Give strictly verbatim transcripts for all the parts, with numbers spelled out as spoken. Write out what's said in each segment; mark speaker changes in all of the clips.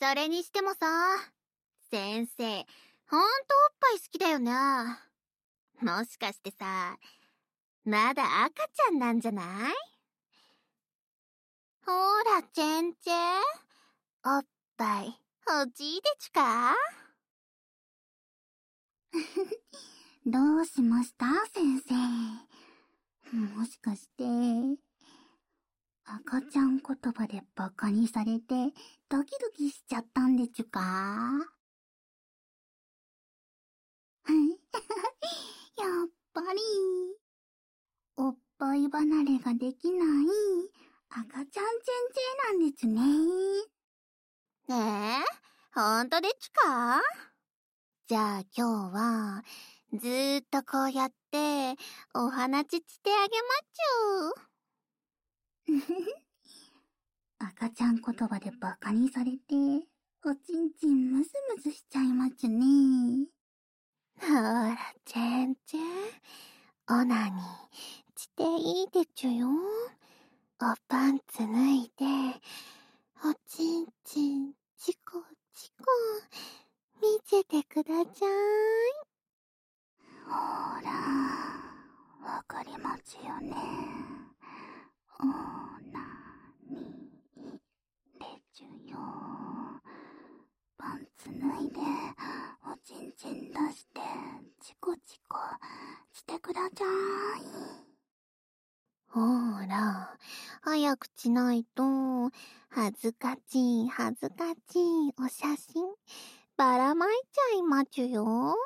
Speaker 1: それにしてもさ、先生、ほんとおっぱい好きだよね。もしかしてさ、まだ赤ちゃんなんじゃない？ほら、チェンチェン。おっぱい、欲しいでちゅか？
Speaker 2: どうしました先生。もしかして、赤ちゃん言葉でバカにされてドキドキしちゃったんでちゅか？やっぱり、おっぱい離れができない赤ちゃんチェンチェなんですね。
Speaker 1: ねえ、ほんとでちゅか？じゃあ今日は、ずーっとこうやって、お話ししてあげまちゅ。
Speaker 2: 赤ちゃん言葉でバカにされて、おちんちんムズムズしちゃいまちゅね。
Speaker 1: ほら、チェンチェン。オナニーしていいでちゅよ。おパンツ脱いで、おちんちん、チコチコ、見せてくだちゃい。
Speaker 2: ほら、わかりまちよね。オナニーでちゅよ。パンツ脱いで、おちんちん出して、チコチコしてくだちゃい。
Speaker 1: ほら、早くしないと、恥ずかしい恥ずかしいお写真、ばらまいちゃいまちゅよ。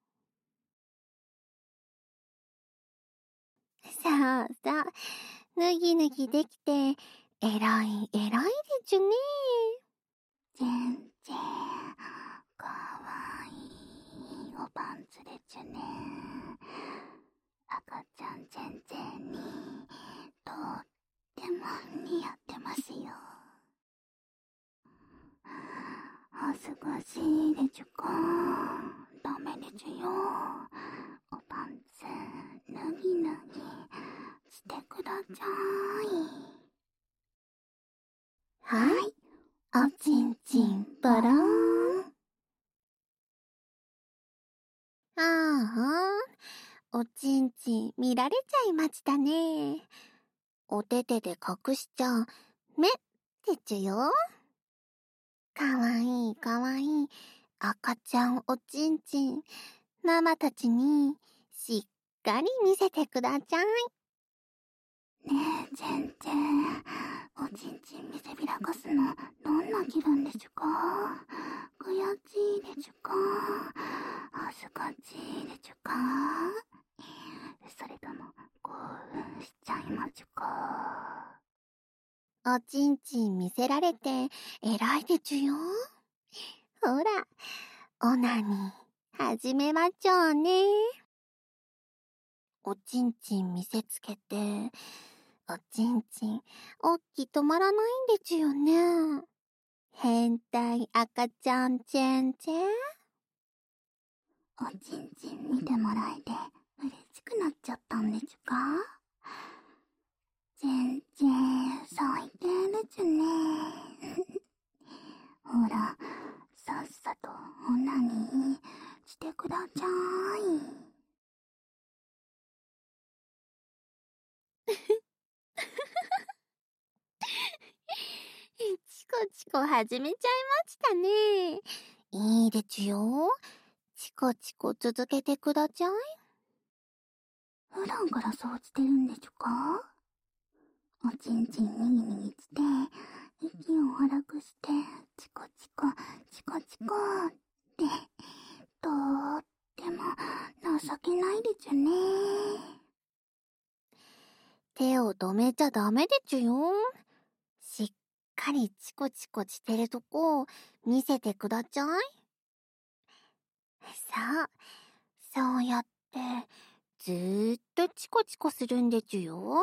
Speaker 1: さあさあ、脱ぎ脱ぎできて、えらいえらいでちゅね。
Speaker 2: チェンチェン、かわいいおパンツでちゅね。赤ちゃんチェンチェンに、とっても似合ってますよ。恥ずかしいでちゅか？ダメでちゅよ。おパンツ、脱ぎ脱ぎしてくだちゃい。
Speaker 1: はい、おちんちんぽろーん。ああ、おちんちん見られちゃいましたね。お手手で隠しちゃめでちゅよ。かわいいかわいい赤ちゃんおちんちん、ママたちにしっかり見せてくだちゃい。
Speaker 2: ねえ、チェンチェン、おちんちん見せびらかすの、どんな気分でちゅか？悔しいでちゅか？恥ずかしいでちゅか？それとも、興奮しちゃいまちゅか？
Speaker 1: おちんちん見せられて偉いでちゅよ。ほら、オナニー始めまちょうね。おちんちん見せつけて、おちんちんおっき止まらないんでちゅよね。変態赤ちゃんチェンチェン。
Speaker 2: おちんちん見てもらえて嬉しくなっちゃったんでちゅか？チェンチェン、最低でちゅね。ほら、さっさとオナニーしてくだちゃい。
Speaker 1: チコチコ始めちゃいましたね。いいでちゅよ。チコチコ続けてくだちゃい。
Speaker 2: 普段からそうしてるんでちゅか？おちんちんにぎにぎして、息を荒くして、チコチコ、チコチコって、とーっても情けないでちゅね。
Speaker 1: 手を止めちゃダメでちゅよ。しっかりチコチコしてるとこ見せてくだちゃい。さあ、そうやってずーっとチコチコするんでちゅよ。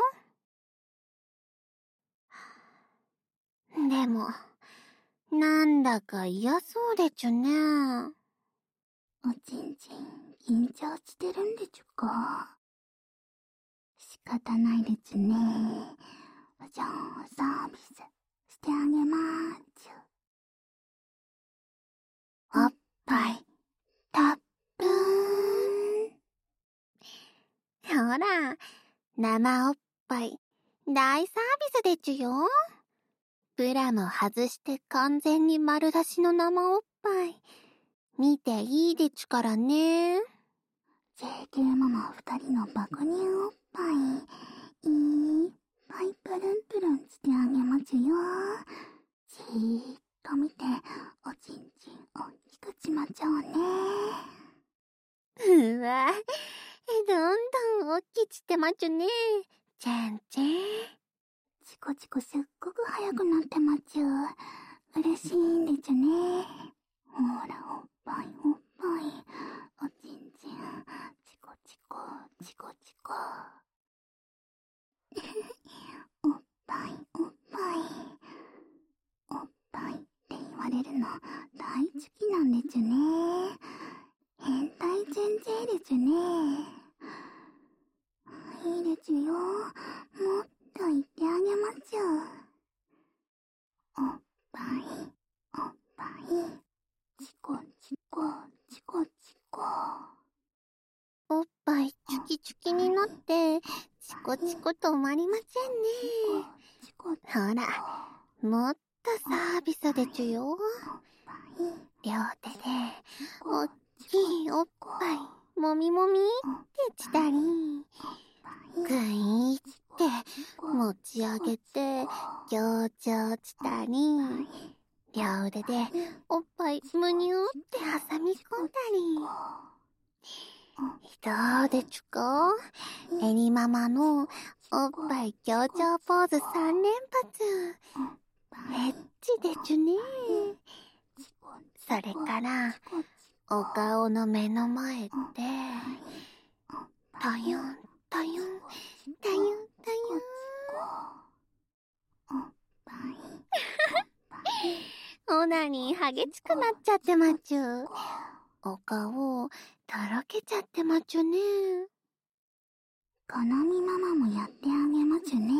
Speaker 1: でも、なんだか嫌そうでちゅね。
Speaker 2: おちんちん緊張してるんでちゅか？仕方ないでちゅね。じゃあサービスしてあげまーちゅ。 ぱい、たっぷーん。
Speaker 1: ほら、生おっぱい、大サービスでちゅよ。ブラも外して完全に丸出しの生おっぱい。見ていいでちゅからね。
Speaker 2: ジェーケー ママ二人の爆乳おっぱい、いっぱいプルンプルンしてあげまちゅよ。じーっと見て、おちんちんおっきくちまちゃおうね。
Speaker 1: うわ、どんどんおっきちってまちゅね。ちゃんちゃん。
Speaker 2: チコチコすっごく速くなってまちゅ。嬉しいんでちゅね。ほら、おっぱいおっぱい、おちんちん、チコチコ、チコチコ。おっぱいおっぱい、おっぱいって言われるの大好きなんでちゅね。変態先生でちゅね。いいでちゅよ。もっと言ってあげまちゅ。おっぱい、おっぱい、チコチコ、チコチコ。
Speaker 1: おっぱいチュキチュキになって、チコチコ止まりませんね。
Speaker 2: チコチコ。
Speaker 1: ほら、もっとサービスでちゅよ。両手で、おっきいおっぱい、もみもみってしたり、ぐいって持ち上げて、強調したり、両腕でおっぱいむにゅーって挟み込んだり。どうでちゅか？エリママのおっぱい強調ポーズさん連発。エッチでちゅね。それから、お顔の目の前で、たゆん、たゆん、たゆん、たゆん。オナニー激しくなっちゃってまちゅ。お顔、とろけちゃってまちゅね。
Speaker 2: 好みママもやってあげまちゅね。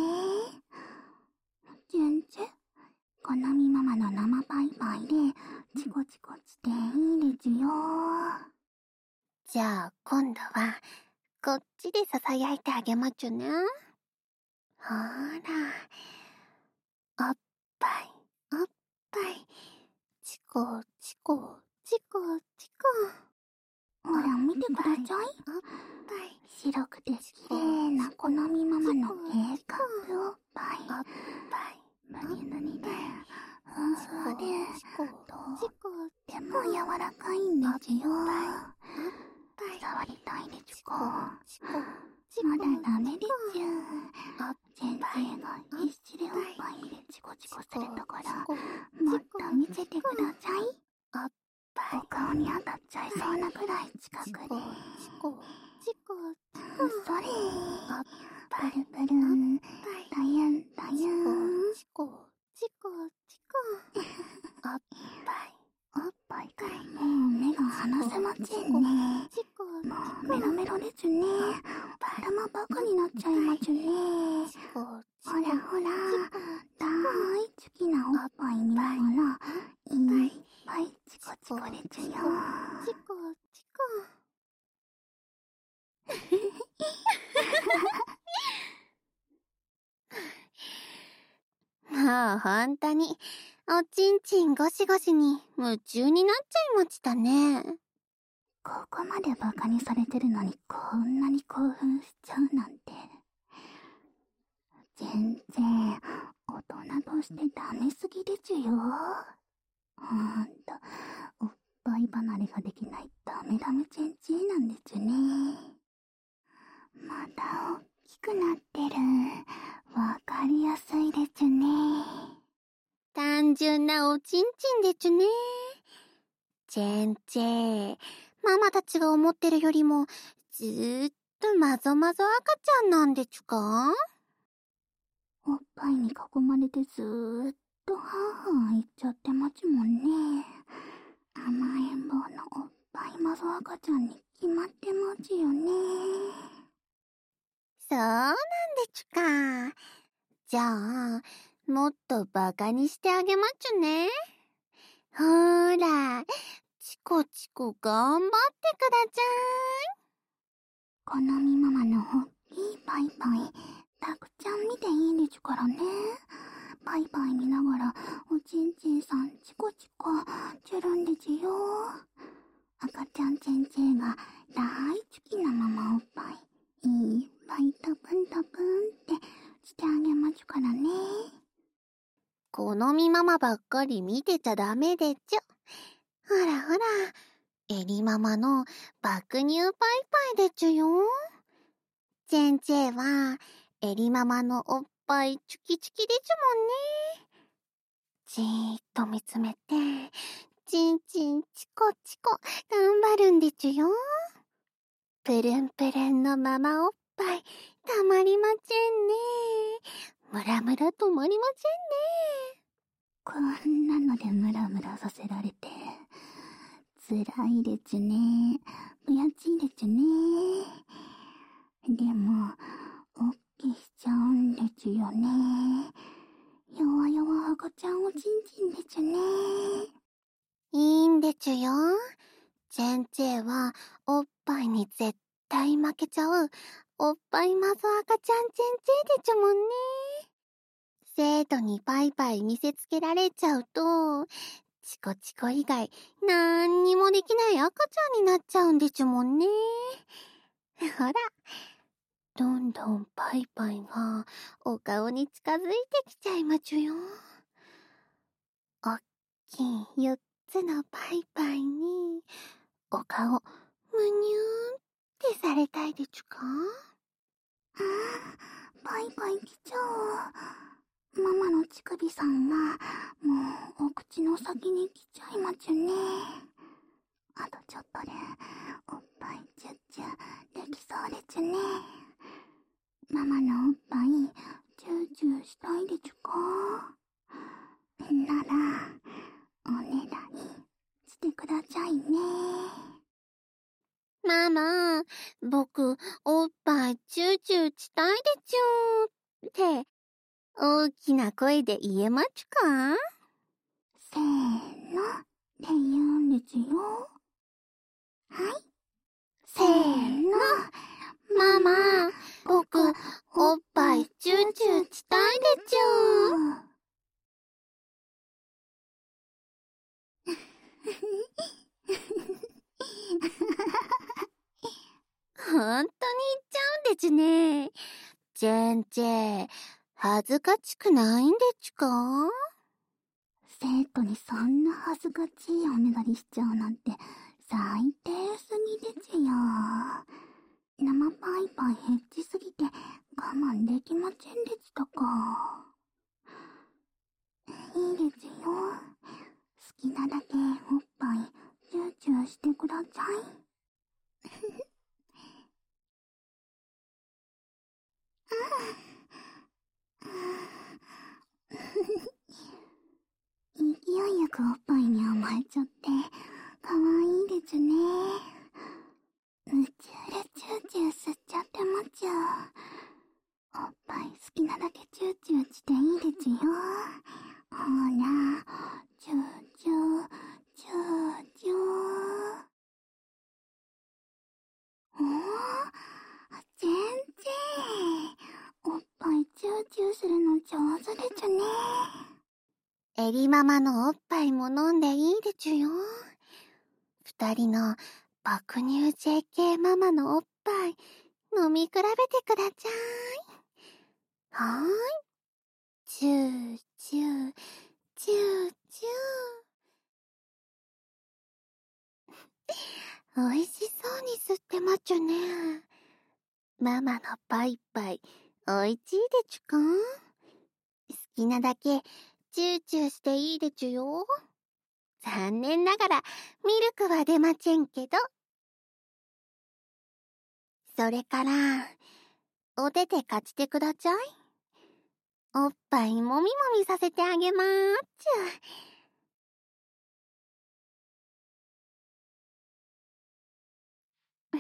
Speaker 2: 全然、好みママの生パイパイで、チコチコしていいでちゅよ。
Speaker 1: じゃあ、今度は、こっちで囁いてあげまちゅね。ほら、おっぱい、おっぱい、チコチコ、チコチコ。
Speaker 2: ほら、見てください。
Speaker 1: おっぱい、
Speaker 2: 白くて綺麗な好みママの A カップおっぱい。
Speaker 1: おっぱい、
Speaker 2: ぬりぬりで、ふんふんで、とっても柔らかいんでちゅよ。触りたいでちゅか。まだダメでちゅ。先生が必死でおっぱいでチコチコされたから、もっと見せてください。お顔に当たっちゃいそうなくらい近くで。それ。プルプルン、ダユンダユン。おっぱいからもう目が離せませんね。もうメロメロですね。頭バカになっちゃいまちゅね。ほらほら、大好きなおっぱい見ながら、いっぱいチコチコでちゅよ。
Speaker 1: もうほんとに、おちんちんゴシゴシに夢中になっちゃいましたね。
Speaker 2: ここまでバカにされてるのにこんなに興奮しちゃうなんて。全然、大人としてダメすぎでちゅよ。ほんと、おっぱい離れができないダメダメ先生なんでちゅね。まだおっきくなってる。わかりやすいでちゅね。
Speaker 1: 単純なおちんちんでちゅね。チェンチェ、ママたちが思ってるよりも、ずーっとまぞまぞ赤ちゃんなんでちゅか？
Speaker 2: おっぱいに囲まれてずーっとはーはー言っちゃってまちもんね。甘えん坊のおっぱいまぞ赤ちゃんに決まってまちよね。
Speaker 1: そうなんでちゅか。じゃあ、もっとバカにしてあげまちゅね。ほーら、チココチコ頑張ってくだち
Speaker 2: 好みママのおっきいパイパイ、たくちゃん見ていいでちゅからね。パイパイ見ながら、おちんちんさんチコチコ、ちゅるんでちゅよ。赤ちゃん先生が大好きなママおっぱい、いっぱいタプンタプンってしてあげまちゅからね。
Speaker 1: 好みママばっかり見てちゃダメでちゅ。ほらほら、エリママの爆乳パイパイでちゅよ。先生はエリママのおっぱいチュキチュキでちゅもんね。じーっと見つめて、チンチンチコチコ頑張るんでちゅよ。プルンプルンのママおっぱいたまりまちぇんね。ムラムラ止まりまち
Speaker 2: こんなのでムラムラさせられて、つらいでちゅね。ぶやちいでちゅね。でも、おっきしちゃうんでちゅよね。弱々赤ちゃんおちんちんでちゅね。
Speaker 1: ぇんね。いいんでちゅよ。先生はおっぱいに絶対負けちゃうおっぱいマゾ赤ちゃん先生でちゅもんね。生徒にパイパイ見せつけられちゃうと、チコチコ以外なんにもできない赤ちゃんになっちゃうんでちゅもんね。ほら、どんどんパイパイがお顔に近づいてきちゃいまちゅよ。おっきいよっつのパイパイにお顔むにゅーんってされたいでちゅか？
Speaker 2: あー、パイパイ来ちゃう。ママの乳首さんがもうお口の先に来ちゃいまちゅね。あとちょっとでおっぱいチュッチュできそうでちゅね。ママのおっぱいチューチューしたいでちゅか？ならおねだりしてくだちゃいね。
Speaker 1: ママ、僕おっぱいチューチューしたいでちゅーって大きな声で言えまちゅか？
Speaker 2: せーのって言うんでちゅよ。はい。せーの。
Speaker 1: ママ、僕おっぱいチューチューしたいでちゅー。ほんとに言っちゃうんでちゅね。全然恥ずかしくないんでちゅか？
Speaker 2: 生徒にそんな恥ずかしいおねだりしちゃうなんて最低すぎでちゅよ。生パイパイヘッチすぎて我慢できませんでしたか？いいですよ。好きなだけおっぱいチューチューしてください。勢いよくおっぱいに甘えちゃってかわいいですね。夢中でチューチュー吸っちゃってまちゅ。おっぱい好きなだけチューチューしていいですよ。ほら、チューチュー、チューチュー。おー、全然。おっぱいチューチューするの上手でちゅね。
Speaker 1: エリママのおっぱいも飲んでいいでちゅよ。二人の爆乳 ジェーケー ママのおっぱい飲み比べてくだちゃい。はーい。チューチュー、チューチュー。おいしそうに吸ってまちゅね。ママのパイパイ、おいちいでちゅか？好きなだけチューチューしていいでちゅよ。残念ながらミルクは出まちぇんけど。それから、お手手貸してくだちゃい。おっぱいもみもみさせてあげまーっちゅ。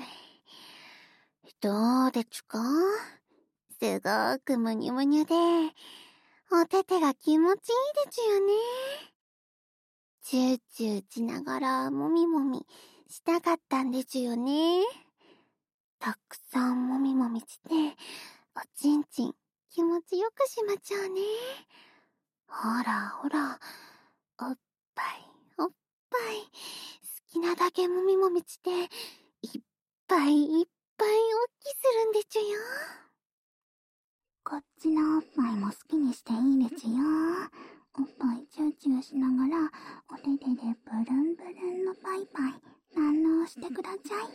Speaker 1: どうでちゅか？すごーくむにゅむにゅで、お手手が気持ちいいでちゅよね。 チューチューしながらもみもみしたかったんですよね。たくさんもみもみして、おちんちん気持ちよくしまちゃうね。ほらほら、おっぱいおっぱい、好きなだけもみもみして、いっぱいいっぱいおっきするんでちゅよ。
Speaker 2: こっちのおっぱいも好きにしていいでちゅよ。おっぱいチューチューしながら、お手手でブルンブルンのパイパイ、堪能してください。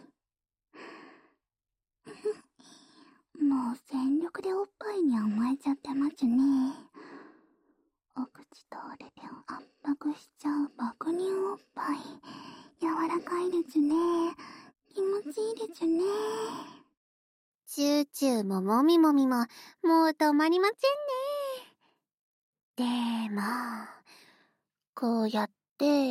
Speaker 2: もう全力でおっぱいに甘えちゃってまちゅね。お口とお手手を圧迫しちゃう爆乳おっぱい。柔らかいでちゅね。気持ちいいでちゅね。
Speaker 1: チューチューももみもみも、もう止まりませんね。でも、こうやって、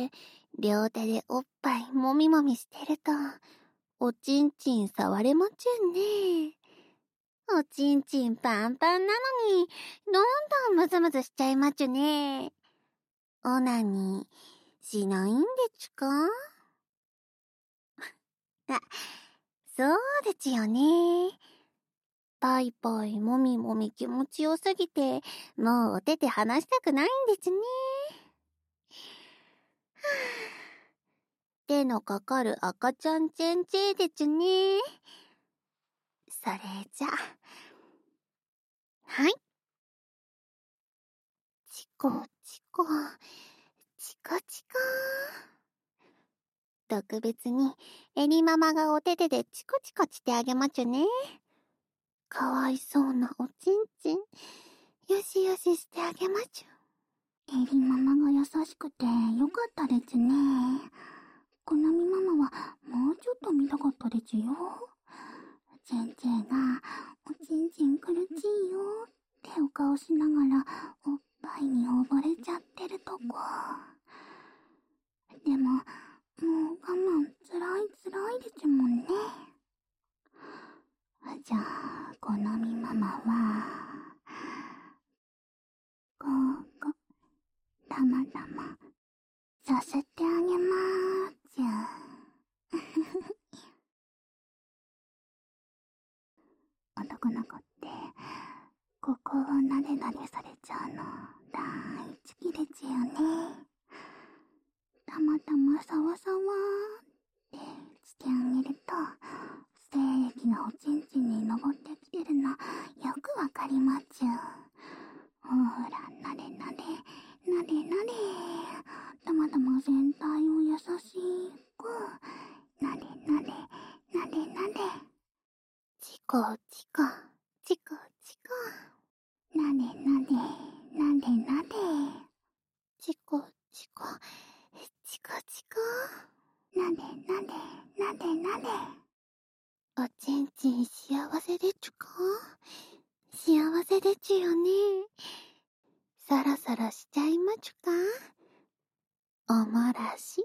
Speaker 1: 両手でおっぱいもみもみしてると、おちんちん触れまちゅんね。おちんちんパンパンなのに、どんどんムズムズしちゃいまちゅね。オナニー、しないんでちゅか？あ、そうでちゅよね。パイパイもみもみ気持ちよすぎて、もうお手手離したくないんでちゅね。手のかかる赤ちゃんチェンチェーでちゅね。それじゃ、はい。チコチコ、チコチコ。特別にエリママがお手手でチコチコしてあげまちゅね。かわいそうなおちんちん、よしよししてあげまちゅ。
Speaker 2: エリママが優しくてよかったでちゅね。コナミママはもうちょっと見たかったでちゅよ。チェンチェンがおちんちん苦しいよってお顔しながらおっぱいに溺れちゃってるとこ。でも、もう我慢つらいつらいでちゅもんね。じゃあ、コナミママは、ここ、たまたま、させてあげまーちゅ。男の子って、ここをなでなでされちゃうの、大好きでちゅよね。たまたまさわさわーってしてあげると、精液がおちんちんに登ってきてるの、よくわかりまちゅ。ほーら、なでなで、なでなで。たまたま全体を優しく、なでなで、なでなで。
Speaker 1: チコチコ、チコチコ。
Speaker 2: なでなで、なでなで。
Speaker 1: チコチコ、チコチコ。
Speaker 2: なでなで、なでなで。
Speaker 1: おちんちん幸せでちゅか？幸せでちゅよね。サラサラしちゃいまちゅか？おもらし。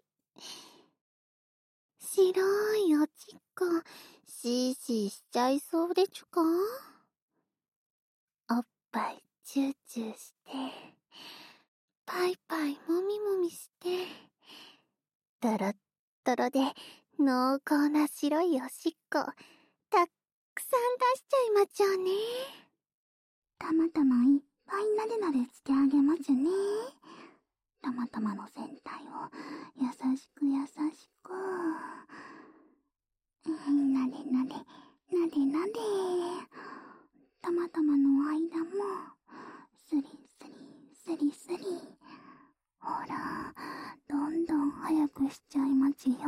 Speaker 1: 白いおちっこ、シーシーしちゃいそうでちゅか？おっぱいチューチューして、パイパイもみもみして、トロットロで濃厚な白いおしっこ、たっくさん出しちゃいまちゃうね。
Speaker 2: たまたまいっぱいなでなでしてあげまちゅね。たまたまの全体を優しく優しく。なでなで、なでなで。たまたまの間も、スリスリ、スリスリ。ほら、どんどん早くしちゃいまちよ。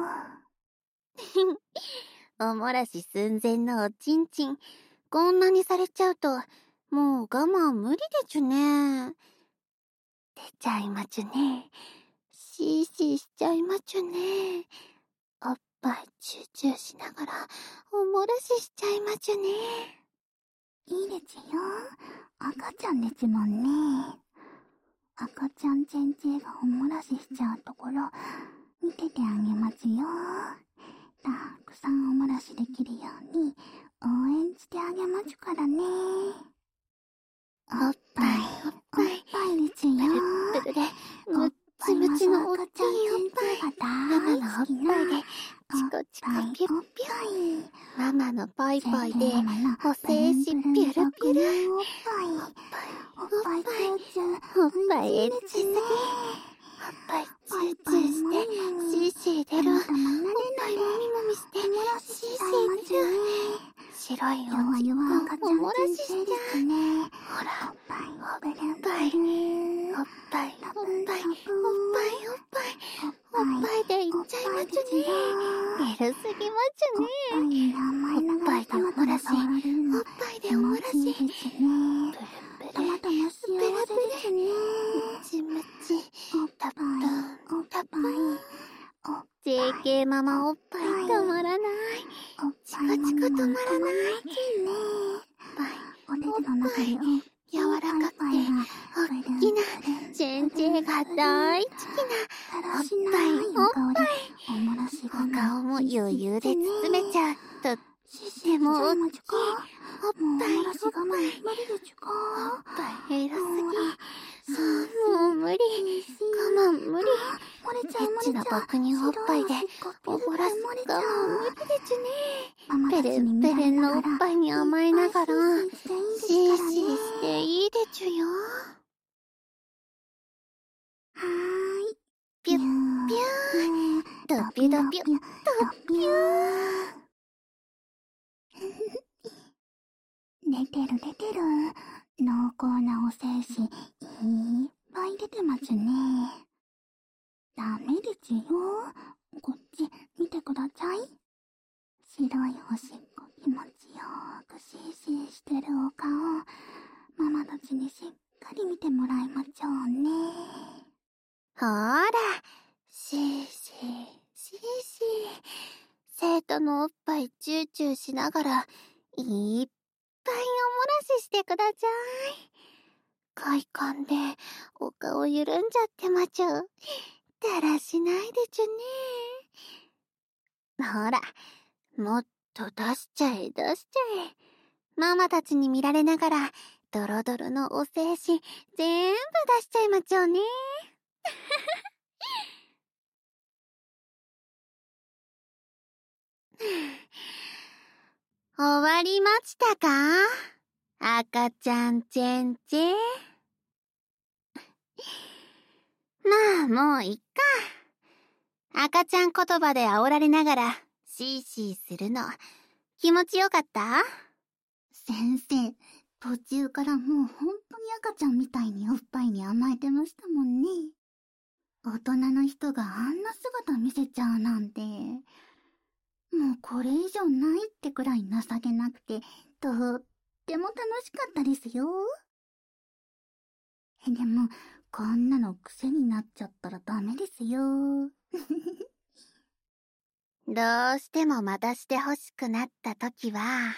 Speaker 1: おもらし寸前のおちんちん、こんなにされちゃうと、もう我慢無理でちゅね。出ちゃいまちゅね。シーシーしちゃいまちゅね。おっぱいチューチューしながら、おもらししちゃいまちゅね。
Speaker 2: いいでちよ。赤ちゃんでちもんね。赤ちゃんチェンチェがおもらししちゃうところ、見ててあげまちよ。たくさんおもらしできるように、応援してあげまちゅからね。
Speaker 1: おっぱい、おっぱい、
Speaker 2: おっぱいでちゅよ。
Speaker 1: プルプルで、むっちむちのおちママのおっぱいでチコチコピュッピュッ、ママのポイポイでお精子ピュルピュル、
Speaker 2: おっぱい、おっぱい、
Speaker 1: おっぱいエッチすぎ、おっぱいチューチューしてシーシー出る、おっぱいもみもみしてシーシー出る、白いおちこおもらししちゃう、ほら、おっぱい、おっぱい、おっぱい、おっぱい、おっぱい、おっぱい、おっぱいでいっちゃいまちゅね。エルすぎまちゅね。おっぱいでおもらし、おっぱいでおもらし、プルプル、プルプル、ムチムチ、タップン、タップン。ジェーケー ママおっぱい止まらない。チコチコ止まらない。おっぱい、おっぱい、柔らかくて、おっきな、ジェンジェが大好きな、おっぱい、おっぱい。お顔も余裕で包めちゃう。とっても大きい。おっぱい、おっぱい。おっぱい、エロすぎ。もう無理。我慢無理。エッチな爆乳おっぱいで、おぼらす我慢無理でちゅね。ペレンペレンのおっぱいに甘えながら、シーシーしていいでちゅよ。
Speaker 2: はーい。
Speaker 1: ピュッピュー。ドピュドピュ、ドピュー。
Speaker 2: 出てる出てる。濃厚なお精子、いっぱい出てますね。ダメですよ。こっち見てください。白いおしっこ気持ちよーくシーシーしてるお顔、ママたちにしっかり見てもらいましょうね。
Speaker 1: ほーら、シーシー、シーシー。生徒のおっぱいチューチューしながら、いっぱいおもらししてください。快感でお顔緩んじゃってまちゅ。だらしないでちゅね。ほら、もっと出しちゃえ出しちゃえ。ママたちに見られながら、ドロドロのお精子全部出しちゃいまちょうね。終わりましたか？赤ちゃんチェンチェ。まあもういっか。赤ちゃん言葉で煽られながらシーシーするの気持ちよかった？
Speaker 2: 先生、途中からもう本当に赤ちゃんみたいにおっぱいに甘えてましたもんね。大人の人があんな姿見せちゃうなんて、もうこれ以上ないってくらい情けなくて、とっても楽しかったですよ。え、でも、こんなの癖になっちゃったらダメですよ。
Speaker 1: どうしてもまたして欲しくなったときは、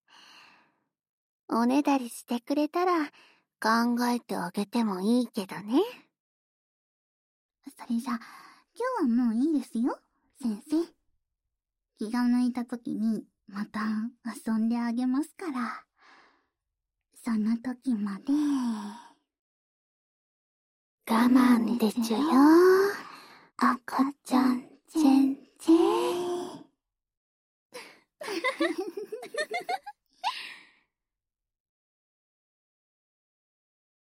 Speaker 1: おねだりしてくれたら考えてあげてもいいけどね。
Speaker 2: それじゃ、今日はもういいですよ、先生。気が向いたときにまた遊んであげますから。その時まで。
Speaker 1: 我慢でちゅよ、赤ちゃんチェンチェ。